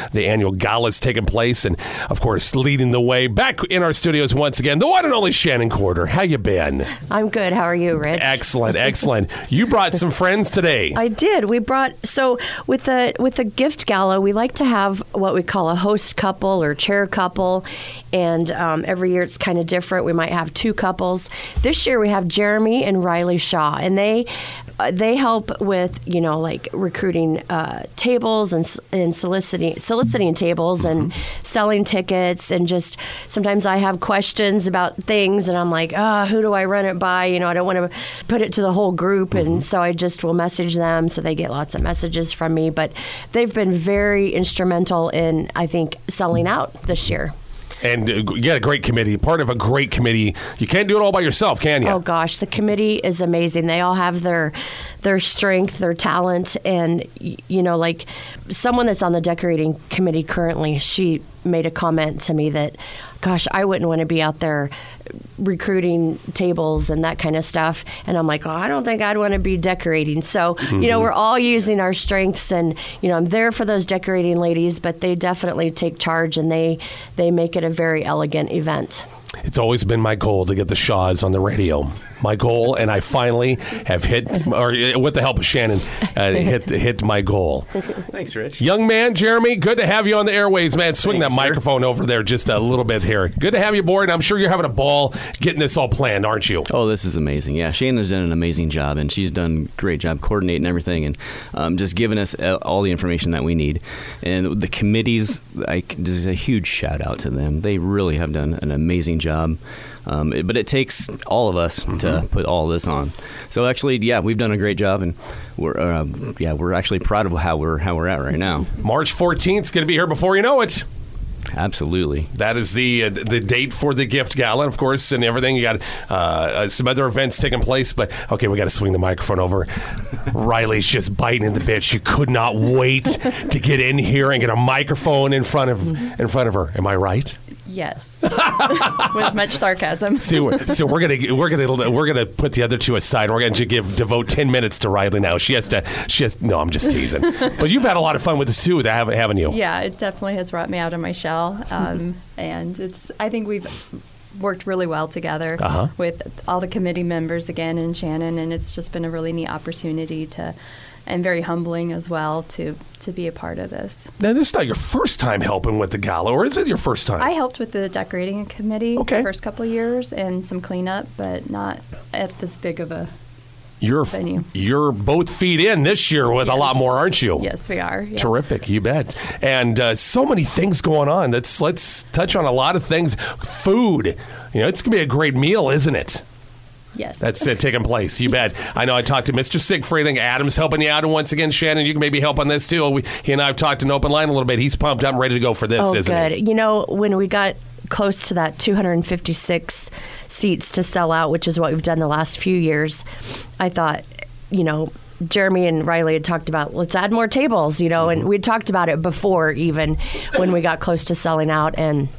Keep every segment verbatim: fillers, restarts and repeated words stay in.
the annual gala is taking place. And, of course, leading the way back in our studios once again, the one and only Shannon Corder. How you been? I'm good. How are you, Rich? Excellent, excellent. You brought some friends today. I did. We brought, so with the with the gift gala, we like to have what we call a host couple or chair couple. And um, every year it's kind of different. We might have two couples. This year we have Jeremy and Riley Shaw, and they uh, they help with, you know, like recruiting uh, tables and and soliciting soliciting tables and mm-hmm. selling tickets, and just sometimes I have questions about things, and I'm like, ah, oh, who do I run it by? You know, I don't want to put it to the whole group, mm-hmm. and so I just will message them, so they get lots of messages from me. But they've been very instrumental in, I think, selling out this year. And uh, you got a great committee, part of a great committee. You can't do it all by yourself, can you? Oh, gosh. The committee is amazing. They all have their their strength, their talent. And, you know, like someone that's on the decorating committee currently, she made a comment to me that, gosh, I wouldn't want to be out there recruiting tables and that kind of stuff. And I'm like, oh, I don't think I'd want to be decorating. So, mm-hmm. you know, we're all using our strengths, and, you know, I'm there for those decorating ladies, but they definitely take charge, and they, they make it a very elegant event. It's always been my goal to get the Shaws on the radio. My goal, and I finally have hit, or with the help of Shannon, uh, hit hit my goal. Thanks, Rich. Young man, Jeremy, good to have you on the airwaves, man. Swing Thanks, that sir. microphone over there just a little bit here. Good to have you aboard. I'm sure you're having a ball getting this all planned, aren't you? Oh, this is amazing. Yeah, Shannon's done an amazing job, and she's done a great job coordinating everything and um, just giving us all the information that we need. And the committees, like, just a huge shout out to them. They really have done an amazing job. Um, it, but it takes all of us mm-hmm. to put all this on. So actually, yeah, we've done a great job, and we're uh, yeah we're actually proud of how we're how we're at right now. March fourteenth is going to be here before you know it. Absolutely. That is the uh, the date for the gift gala, of course, and everything. You got uh, some other events taking place, but okay, we got to swing the microphone over. Riley's just biting in the bit. She could not wait to get in here and get a microphone in front of in front of her. Am I right? Yes, with much sarcasm. See, we're, so we're gonna we're gonna we're gonna put the other two aside. We're gonna give devote ten minutes to Riley now. She has to. She has. No, I'm just teasing. But you've had a lot of fun with this too, haven't haven't you? Yeah, it definitely has brought me out of my shell, um, and it's. I think we've worked really well together uh-huh. with all the committee members again and Shannon, and it's just been a really neat opportunity to. And very humbling as well to to be a part of this. Now, this is not your first time helping with the gala, or is it your first time? I helped with the decorating committee okay. the first couple of years and some cleanup, but not at this big of a you're, venue. You're both feet in this year with yes. a lot more, aren't you? Yes, we are. Yeah. Terrific, you bet. And uh, so many things going on. Let's, let's touch on a lot of things. Food. You know, it's going to be a great meal, isn't it? Yes. That's it, taking place. You bet. I know I talked to Mister Siegfried. I think Adam's helping you out. And once again, Shannon, you can maybe help on this, too. We, he and I have talked in open line a little bit. He's pumped up and ready to go for this, oh, isn't good. he? You know, when we got close to that two hundred fifty-six seats to sell out, which is what we've done the last few years, I thought, you know, Jeremy and Riley had talked about, let's add more tables, you know, and we'd talked about it before even when we got close to selling out. And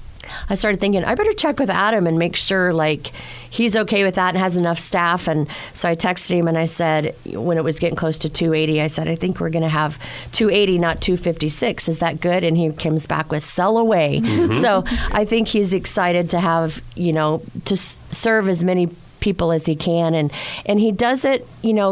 I started thinking, I better check with Adam and make sure, like, he's okay with that and has enough staff. And so I texted him and I said, when it was getting close to two eighty, I said, I think we're going to have two eighty, not two fifty-six. Is that good? And he comes back with sell away. Mm-hmm. So I think he's excited to have, you know, to s- serve as many people as he can. And, and he does it, you know,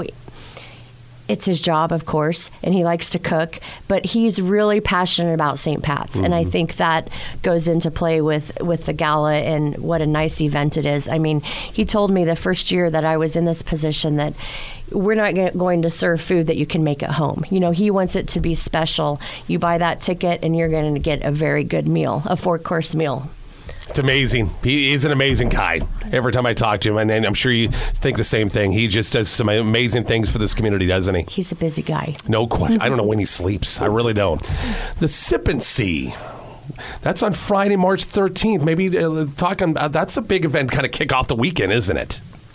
it's his job, of course, and he likes to cook, but he's really passionate about Saint Pat's. Mm-hmm. And I think that goes into play with, with the gala and what a nice event it is. I mean, he told me the first year that I was in this position that we're not g- going to serve food that you can make at home. You know, he wants it to be special. You buy that ticket and you're going to get a very good meal, a four-course meal. It's amazing. He is an amazing guy. Every time I talk to him, and, and I'm sure you think the same thing. He just does some amazing things for this community, doesn't he? He's a busy guy. No question. I don't know when he sleeps. I really don't. The Sip and See. That's on Friday, March thirteenth. Maybe uh, talking about that's a big event, kind of kick off the weekend, isn't it?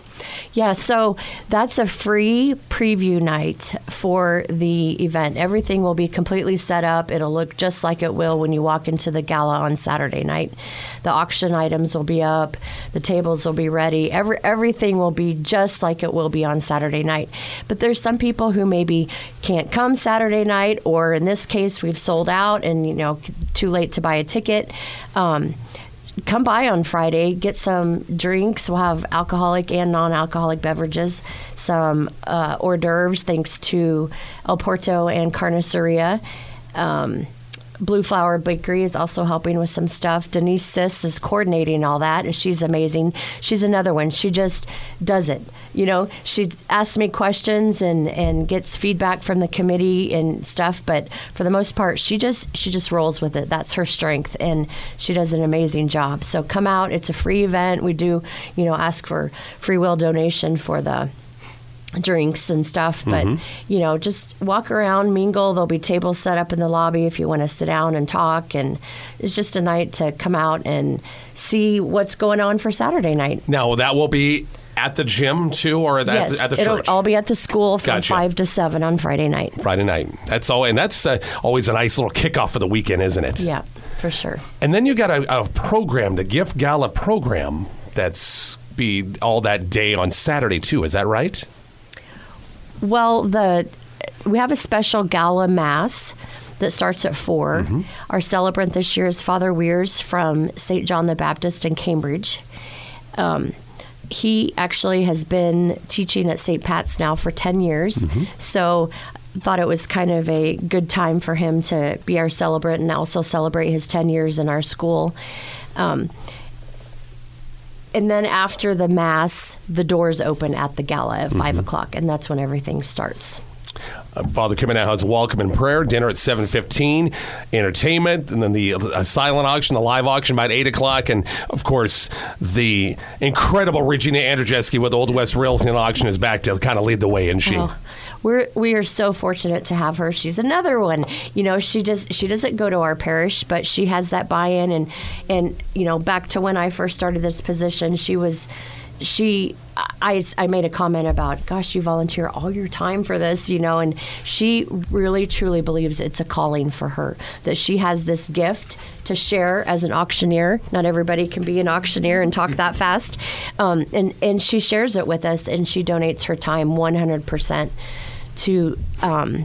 Yeah, so that's a free preview night for the event. Everything will be completely set up. It'll look just like it will when you walk into the gala on Saturday night. The auction items will be up. The tables will be ready. Every, everything will be just like it will be on Saturday night. But there's some people who maybe can't come Saturday night, or in this case, we've sold out and, you know, too late to buy a ticket. Um, Come by on Friday, get some drinks. We'll have alcoholic and non-alcoholic beverages, some uh, hors d'oeuvres thanks to El Porto and Carniceria. Um, Blue Flower Bakery is also helping with some stuff. Denise Sis is coordinating all that, and she's amazing. She's another one. She just does it. You know, she asks me questions and, and gets feedback from the committee and stuff, but for the most part, she just she just rolls with it. That's her strength, and she does an amazing job. So come out. It's a free event. We do, you know, ask for free will donation for the drinks and stuff, but mm-hmm. you know, just walk around, mingle. There'll be tables set up in the lobby if you want to sit down and talk, and it's just a night to come out and see what's going on for Saturday night. Now, that will be at the gym too, or at, yes, the, at the it'll church? I'll be at the school from Gotcha. five to seven on Friday night. Friday night. That's all, and that's uh, always a nice little kickoff for the weekend, isn't it? Yeah, for sure. And then you got a, a program, the Gift Gala program, that's be all that day on Saturday too. Is that right? Well, the we have a special gala mass that starts at four. Mm-hmm. Our celebrant this year is Father Weirs from Saint John the Baptist in Cambridge. Um, he actually has been teaching at Saint Pat's now for ten years, mm-hmm. so thought it was kind of a good time for him to be our celebrant and also celebrate his ten years in our school. Um, And then after the Mass, the doors open at the gala at five mm-hmm. o'clock, and that's when everything starts. Uh, Father Kimena has welcome and prayer, dinner at seven fifteen, entertainment, and then the uh, silent auction, the live auction about eight o'clock, and, of course, the incredible Regina Andrzejewski with Old West Realty and Auction is back to kind of lead the way, isn't she? Oh. We're we are so fortunate to have her. She's another one. You know, she does she doesn't go to our parish, but she has that buy-in, and and you know, back to when I first started this position, she was she I, I made a comment about, gosh, you volunteer all your time for this, you know, and she really truly believes it's a calling for her, that she has this gift to share as an auctioneer. Not everybody can be an auctioneer and talk that fast. Um, and, and she shares it with us, and she donates her time one hundred percent to um,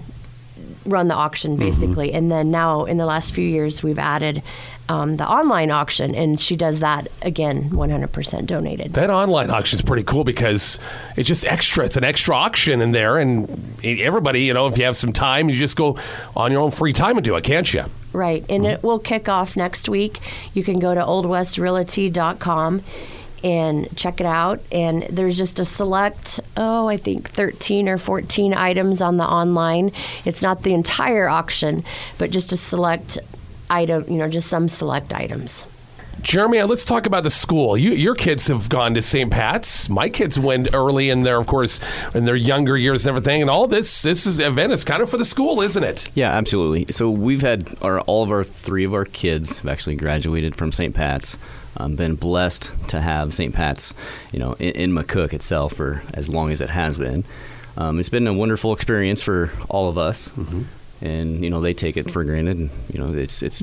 run the auction, basically. Mm-hmm. And then now, in the last few years, we've added um, the online auction, and she does that, again, one hundred percent donated. That online auction is pretty cool because it's just extra. It's an extra auction in there, and everybody, you know, if you have some time, you just go on your own free time and do it, can't you? Right, and mm-hmm. it will kick off next week. You can go to old west realty dot com and check it out. And there's just a select, oh, I think thirteen or fourteen items on the online. It's not the entire auction, but just a select item, you know, just some select items. Jeremy, let's talk about the school. You, your kids have gone to Saint Pat's. My kids went early in their, of course, in their younger years and everything. And all this, this is event is kind of for the school, isn't it? Yeah, absolutely. So we've had our all of our three of our kids have actually graduated from Saint Pat's. Um, been blessed to have Saint Pat's, you know, in, in McCook itself for as long as it has been. Um, it's been a wonderful experience for all of us. Mm-hmm. And, you know, they take it for granted. And, you know, it's it's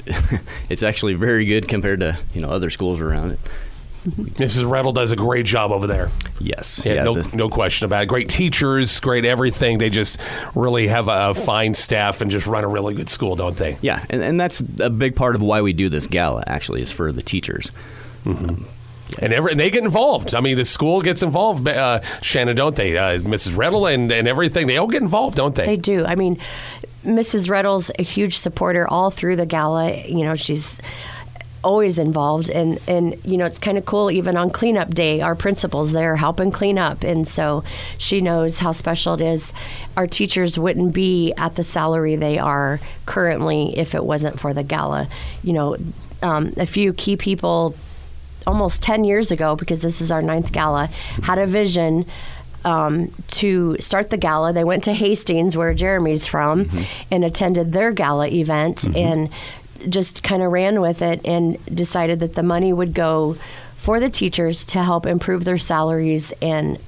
it's actually very good compared to, you know, other schools around it. Missus Rettle does a great job over there. Yes. Yeah, yeah no, the, no question about it. Great teachers, great everything. They just really have a fine staff and just run a really good school, don't they? Yeah, and, and that's a big part of why we do this gala, actually, is for the teachers. Mm-hmm. Um, And, every, and they get involved. I mean, the school gets involved, uh, Shannon, don't they? Uh, Missus Rettle and, and everything, they all get involved, don't they? They do. I mean, Missus Rettle's a huge supporter all through the gala. You know, she's always involved. And, and you know, it's kind of cool. Even on cleanup day, our principal's there helping clean up. And so she knows how special it is. Our teachers wouldn't be at the salary they are currently if it wasn't for the gala. You know, um, a few key people almost ten years ago, because this is our ninth gala, had a vision um, to start the gala. They went to Hastings, where Jeremy's from, mm-hmm. and attended their gala event, mm-hmm. and just kind of ran with it and decided that the money would go for the teachers to help improve their salaries and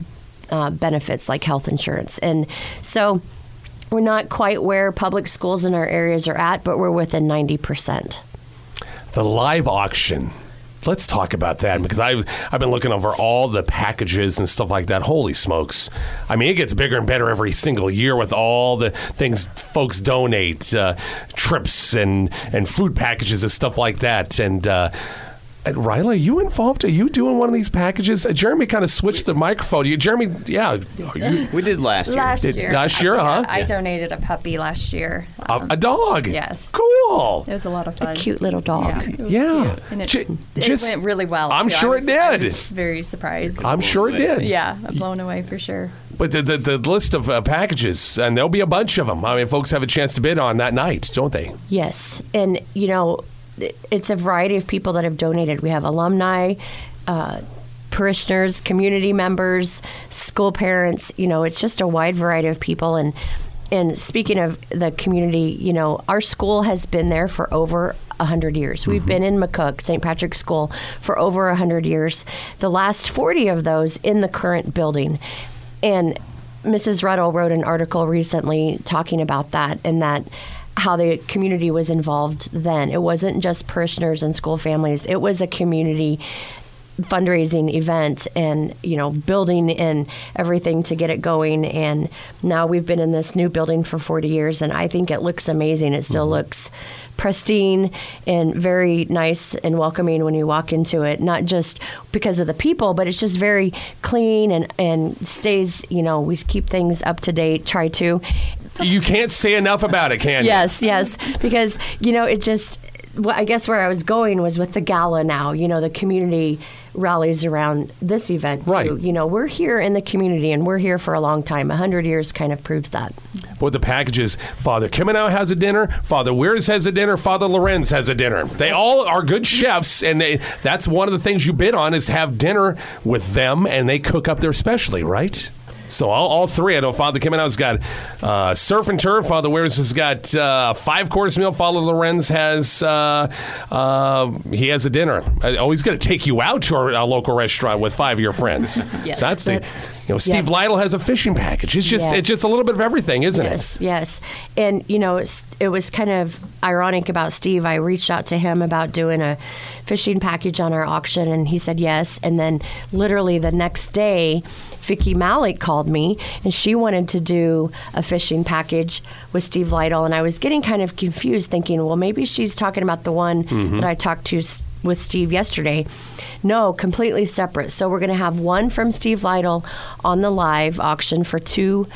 uh, benefits like health insurance. And so we're not quite where public schools in our areas are at, but we're within ninety percent. The live auction. Let's talk about that, because I've, I've been looking over all the packages and stuff like that. Holy smokes. I mean, it gets bigger and better every single year with all the things folks donate, uh, trips and, and food packages and stuff like that. And uh, And Riley, are you involved? Are you doing one of these packages? Uh, Jeremy kind of switched the microphone. You, Jeremy, yeah. You, we did last year. Last did, year. Last year, huh? I donated a puppy last year. Um, a, a dog? Yes. Cool. It was a lot of fun. A cute little dog. Yeah. Yeah. And it, J- it just, went really well. I'm too. sure I was, it did. I was very surprised. I'm sure it did. Yeah, I'm blown away for sure. But the, the, the list of uh, packages, and there'll be a bunch of them. I mean, folks have a chance to bid on that night, don't they? Yes. And, you know, it's a variety of people that have donated. We have alumni, uh, parishioners, community members, school parents. You know, it's just a wide variety of people. And and speaking of the community, you know, our school has been there for over one hundred years. We've mm-hmm. been in McCook, Saint Patrick's School, for over one hundred years. The last forty of those in the current building. And Missus Ruddle wrote an article recently talking about that, and that how the community was involved then. It wasn't just parishioners and school families. It was a community fundraising event and, you know, building and everything to get it going. And now we've been in this new building for forty years, and I think it looks amazing. It still mm-hmm. looks pristine and very nice and welcoming when you walk into it, not just because of the people, but it's just very clean and, and stays, you know, we keep things up to date, try to. You can't say enough about it, can you? Yes, yes, because, you know, it just, well, I guess where I was going was with the gala now. You know, the community rallies around this event, too. Right. You know, we're here in the community, and we're here for a long time. one hundred years kind of proves that. But the packages, Father Kimenow has a dinner, Father Weirs has a dinner, Father Lorenz has a dinner. They all are good chefs, and they, that's one of the things you bid on is have dinner with them, and they cook up their specialty, right? So all, all three. I know Father Kimenow's got uh, surf and turf. Father Weirs has got uh, five course meal. Father Lorenz has uh, uh, he has a dinner. Oh, he's going to take you out to a, a local restaurant with five of your friends. Yes, so that's, that's the you know Steve yes. Lytle has a fishing package. It's just yes. it's just a little bit of everything, isn't yes, it? Yes, yes. And you know, it's, it was kind of ironic about Steve. I reached out to him about doing a fishing package on our auction, and he said yes. And then literally the next day, Vicki Malik called me, and she wanted to do a fishing package with Steve Lytle, and I was getting kind of confused, thinking, well, maybe she's talking about the one mm-hmm. that I talked to with Steve yesterday. No, completely separate. So we're going to have one from Steve Lytle on the live auction for two,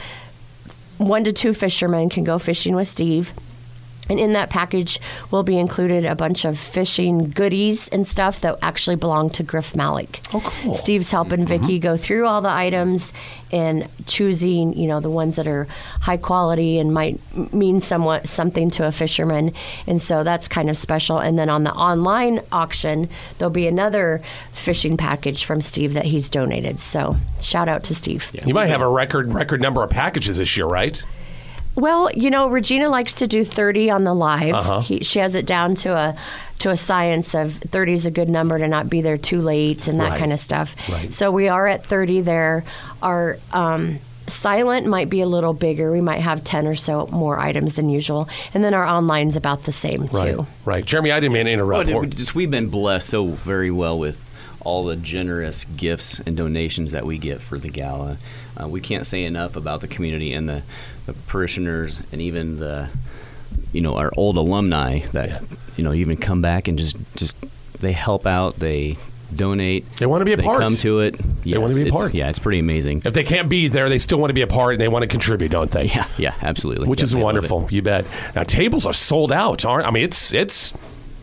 one to two fishermen can go fishing with Steve. And in that package will be included a bunch of fishing goodies and stuff that actually belong to Griff Malik. Oh, cool. Steve's helping mm-hmm. Vicki go through all the items and choosing, you know, the ones that are high quality and might mean somewhat something to a fisherman. And so that's kind of special. And then on the online auction, there'll be another fishing package from Steve that he's donated. So shout out to Steve. Yeah. You might have a record record number of packages this year, right? Well, you know, Regina likes to do thirty on the live. Uh-huh. He, she has it down to a to a science of thirty is a good number to not be there too late and that right. kind of stuff. Right. So we are at thirty there. Our um, silent might be a little bigger. We might have ten or so more items than usual. And then our online's about the same, too. Right, right. Jeremy, I didn't mean to interrupt. Oh, just, we've been blessed so very well with all the generous gifts and donations that we get for the gala. Uh, we can't say enough about the community and the, the parishioners and even the, you know, our old alumni that, yeah. you know, even come back and just, just they help out, they donate. They want to be a they part. They come to it. Yes, they want to be a part. Yeah, it's pretty amazing. If they can't be there, they still want to be a part, and they want to contribute, don't they? Yeah, yeah, absolutely. Which Definitely is wonderful. You bet. Now, tables are sold out, aren't I mean, it's, it's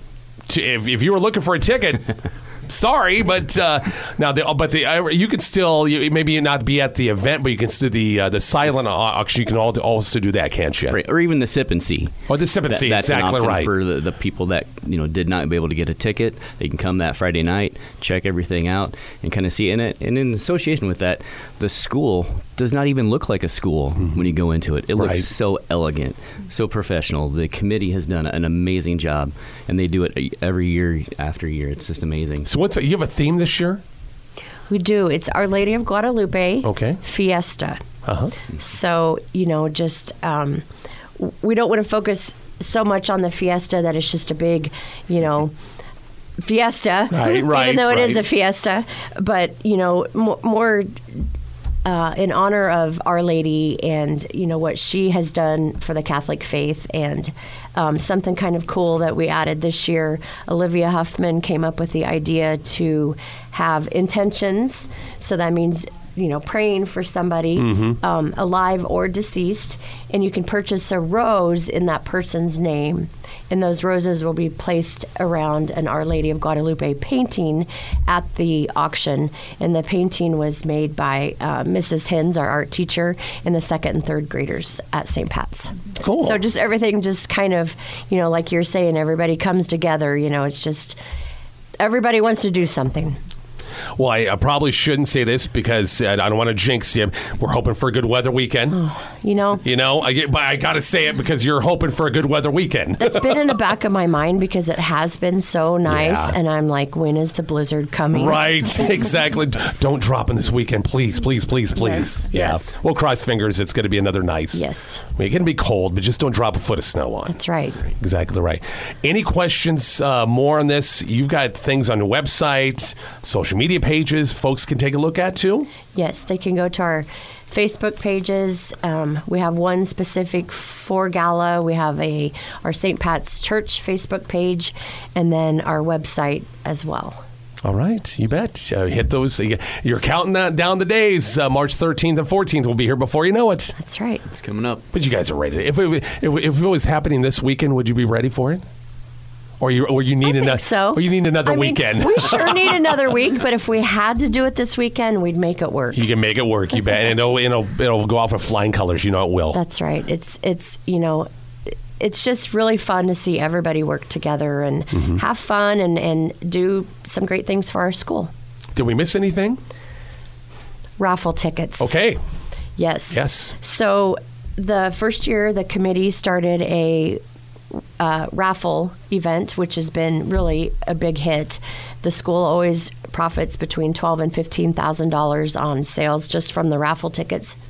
if, if you were looking for a ticket... Sorry, but uh, now, the, but the uh, you could still you, maybe not be at the event, but you can still the uh, the silent auction. You can all, also do that, can't you? Right. Or even the sip and see. Or the sip and that, see. That's exactly an option right for the, the people that you know did not be able to get a ticket. They can come that Friday night, check everything out, and kind of see. And it, and in association with that, the school does not even look like a school mm-hmm. when you go into it. It looks right. so elegant, so professional. The committee has done an amazing job, and they do it every year after year. It's just amazing. So what's you have a theme this year? We do. It's Our Lady of Guadalupe Okay. Fiesta. Uh-huh. So, you know, just um, we don't want to focus so much on the fiesta that it's just a big, you know, fiesta. Right, right, even though it is right. a fiesta. But, you know, more, more uh, in honor of Our Lady and, you know, what she has done for the Catholic faith. And um, something kind of cool that we added this year, Olivia Huffman came up with the idea to have intentions. So that means, you know, praying for somebody, Mm-hmm. um, alive or deceased, and you can purchase a rose in that person's name. And those roses will be placed around an Our Lady of Guadalupe painting at the auction. And the painting was made by uh, Missus Hins, our art teacher, and the second and third graders at Saint Pat's. Cool. So just everything just kind of, you know, like you're saying, everybody comes together. You know, it's just everybody wants to do something. Well, I, I probably shouldn't say this because uh, I don't want to jinx you. We're hoping for a good weather weekend. You know, You know, I, get- but I got to say it because you're hoping for a good weather weekend. that's been in the back of my mind because it has been so nice. Yeah. And I'm like, when is the blizzard coming? Right, exactly. D- Don't drop in this weekend, please, please, please, please. Yes, Yeah. yes. We'll cross fingers. It's going to be another nice. Yes. I mean, it can be cold, but just don't drop a foot of snow on. That's right. Exactly right. Any questions uh, more on this? You've got things on the website, social media pages folks can take a look at too? Yes, they can go to our Facebook pages. Um, we have one specific for Gala. We have a our Saint Pat's Church Facebook page, and then our website as well. All right, you bet. Uh, hit those. You're counting that down the days. Uh, March thirteenth and fourteenth will be here before you know it. That's right. It's coming up. But you guys are ready. If it, if, if it was happening this weekend, would you be ready for it? Or you or you need I another think so. or you need another I mean, weekend. we sure need another week, but if we had to do it this weekend, we'd make it work. You can make it work, you bet. And it'll, it'll, it'll go off with flying colors. You know it will. That's right. It's it's you know, it's just really fun to see everybody work together and Mm-hmm. have fun and, and do some great things for our school. Did we miss anything? Raffle tickets. Okay. Yes. Yes. So the first year, the committee started a uh, raffle event, which has been really a big hit. The school always profits between twelve and fifteen thousand dollars on sales just from the raffle tickets.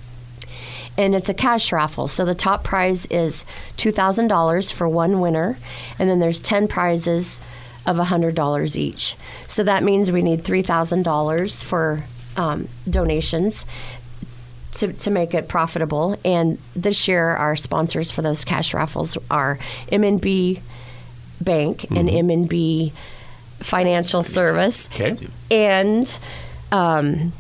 And it's a cash raffle. So the top prize is two thousand dollars for one winner, and then there's ten prizes of one hundred dollars each. So that means we need three thousand dollars for um, donations to, to make it profitable. And this year, our sponsors for those cash raffles are M and B Bank and M and B Financial Service Okay. and um,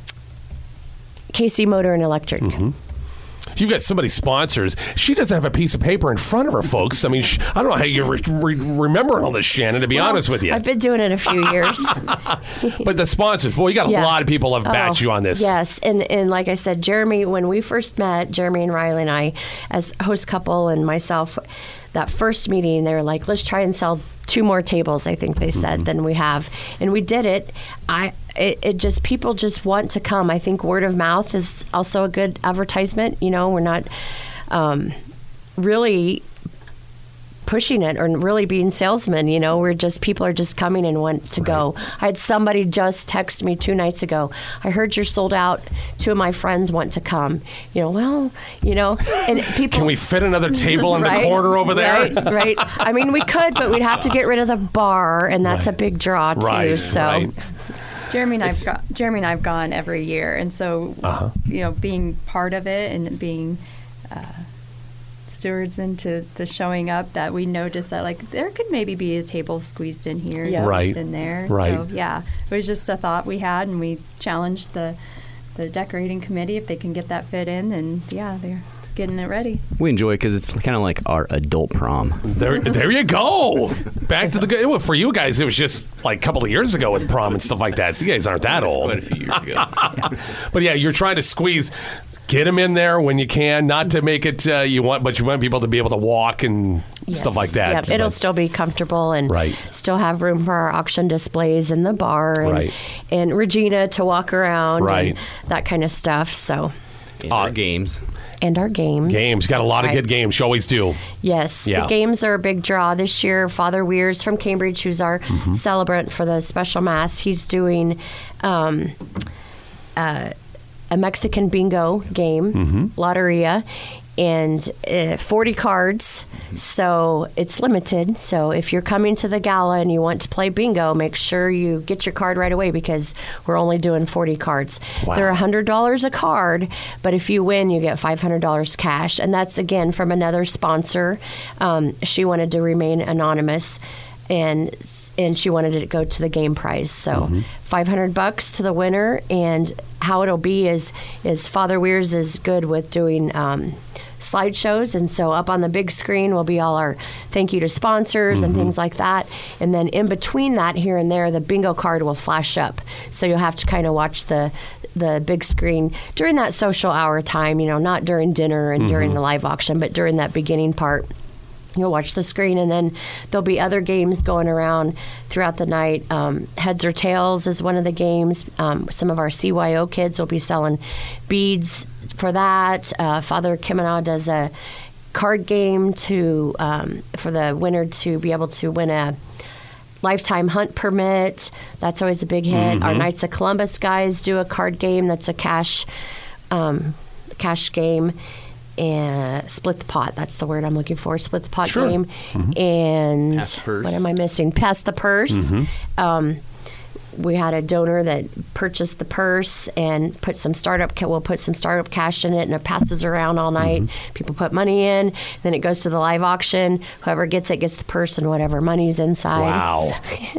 K C Motor and Electric. You've got somebody sponsors. She doesn't have a piece of paper in front of her, folks. I mean, sh- I don't know how you're re- re- remembering all this, Shannon, to be honest with you. I've been doing it a few years. But the sponsors, well, you got a Yeah. lot of people have backed Oh, you on this. Yes, and and like I said, Jeremy, when we first met, Jeremy and Riley and I, as host couple, and myself, that first meeting, they were like, let's try and sell two more tables, I think they said, Mm-hmm. than we have. And we did it. I it, it just, people just want to come. I think word of mouth is also a good advertisement. You know, we're not um, really pushing it or really being salesmen, you know, we're just, people are just coming and want to go. I had somebody just text me two nights ago, I heard you're sold out, two of my friends want to come. You know, well, you know, and people... Can we fit another table in Right, the corner over there? Right, right. I mean, we could, but we'd have to get rid of the bar, and that's Right. a big draw, too. Right, so, right. Jeremy and I've got, Jeremy and I've gone every year, and so Uh-huh. you know, being part of it and being uh, stewards into to showing up, that we noticed that like there could maybe be a table squeezed in here, Yeah. Right. squeezed in there. Right. So yeah, it was just a thought we had, and we challenged the the decorating committee if they can get that fit in, and yeah, they're getting it ready. We enjoy it because it's kind of like our adult prom. There, there you go. Back to the good. Well, for you guys, it was just like a couple of years ago with prom and stuff like that. So you guys aren't that old. Quite a few years ago. But yeah, you're trying to squeeze, get them in there when you can, not to make it uh, you want, but you want people to be able to walk and stuff yes. like that. Yeah, it'll But- still be comfortable and Right. still have room for our auction displays in the bar and, Right. and Regina to walk around Right. and that kind of stuff. So, And Uh, our games. And our games. Games. Got a lot of Right. good games. You always do. Yes, Yeah. the games are a big draw this year. Father Weirs from Cambridge, who's our Mm-hmm. celebrant for the special mass, he's doing um, uh, a Mexican bingo game, Mm-hmm. Loteria, and uh, forty cards. So it's limited. So if you're coming to the gala and you want to play bingo, make sure you get your card right away because we're only doing forty cards. Wow. They're one hundred dollars a card, but if you win, you get five hundred dollars cash. And that's, again, from another sponsor. Um, she wanted to remain anonymous, and and she wanted it to go to the game prize. So Mm-hmm. five hundred bucks to the winner. And how it'll be is, is Father Weirs is good with doing um, slideshows, and so up on the big screen will be all our thank you to sponsors Mm-hmm. and things like that. And then in between that, here and there, the bingo card will flash up. So you'll have to kind of watch the the big screen during that social hour time, you know, not during dinner and Mm-hmm. during the live auction, but during that beginning part. You'll watch the screen, and then there'll be other games going around throughout the night. Um, Heads or Tails is one of the games. Um, some of our C Y O kids will be selling beads for that. Uh, Father Kimana does a card game to um, for the winner to be able to win a lifetime hunt permit. That's always a big hit. Our Knights of Columbus guys do a card game that's a cash um, cash game. And split the pot. That's the word I'm looking for. Split the pot Sure. game. And Pass the purse. what am I missing? Pass the purse. Um, we had a donor that purchased the purse and put some startup. ca- We'll put some startup cash in it, and it passes around all night. People put money in, then it goes to the live auction. Whoever gets it gets the purse and whatever money's inside. Wow.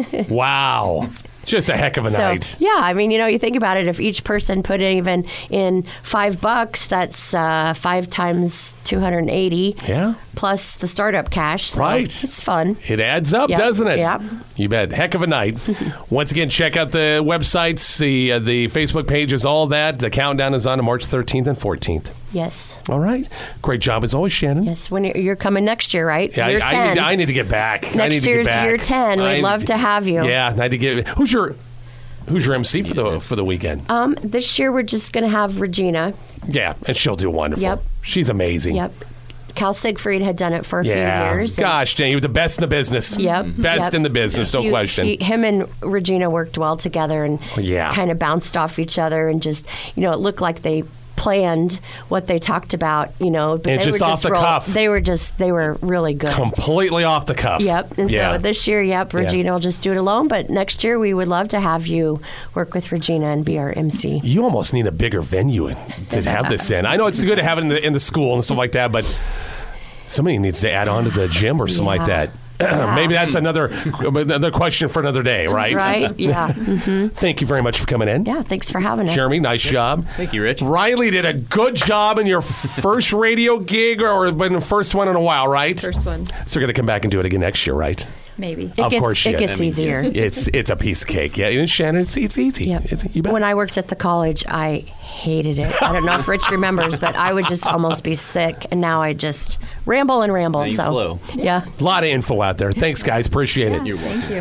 Wow. Just a heck of a So, night. yeah, I mean, you know, you think about it. If each person put even in five bucks, that's uh, five times two hundred eighty. Yeah. Plus the startup cash. So Right. It's fun. It adds up, Yep, doesn't it? yep. You bet. Heck of a night. Once again, check out the websites, the uh, the Facebook pages, all that. The countdown is on to March thirteenth and fourteenth. Yes. All right. Great job as always, Shannon. Yes. When you're, you're coming next year, right? Yeah, year I, I, ten. need to, I need to get back. I Next need to year's get back. year ten. We'd I- love to have you. Yeah, I need to get. Who's your Who's your M C for the for the weekend? Um, this year we're just going to have Regina. Yeah, and she'll do wonderful. Yep. She's amazing. Yep. Cal Siegfried had done it for a Yeah. few years. and- Gosh, dang, you're the best in the business. Yep. Best yep. in the business, no He- question. he- him and Regina worked well together and Yeah. kind of bounced off each other, and just, you know, it looked like they planned what they talked about, you know. But And they just were off just the roll- cuff. They were just, they were really good. Completely off the cuff. Yep. And yeah. so this year, yep, Regina will just do it alone. But next year, we would love to have you work with Regina and be our M C. You almost need a bigger venue in, to have this in. I know it's good to have it in the, in the school and stuff like that, but somebody needs to add on to the gym or something like Yeah. that. Maybe that's another another question for another day, right? Right? Yeah. hmm Thank you very much for coming in. Yeah. Thanks for having us. Jeremy, nice job. Thank you, Rich. Riley did a good job in your first radio gig, or been the first one in a while, right? First one, So you're going to come back and do it again next year, right? maybe. It Of gets, course she it is. gets I mean, easier. It's it's a piece of cake. Yeah, and Shannon, it's, it's easy. Yep. It's, you bet. When I worked at the college, I hated it. I don't know if Rich remembers, but I would just almost be sick, and now I just ramble and ramble. Now you so, flow. yeah. A lot of info out there. Thanks, guys. Appreciate it. Thank you.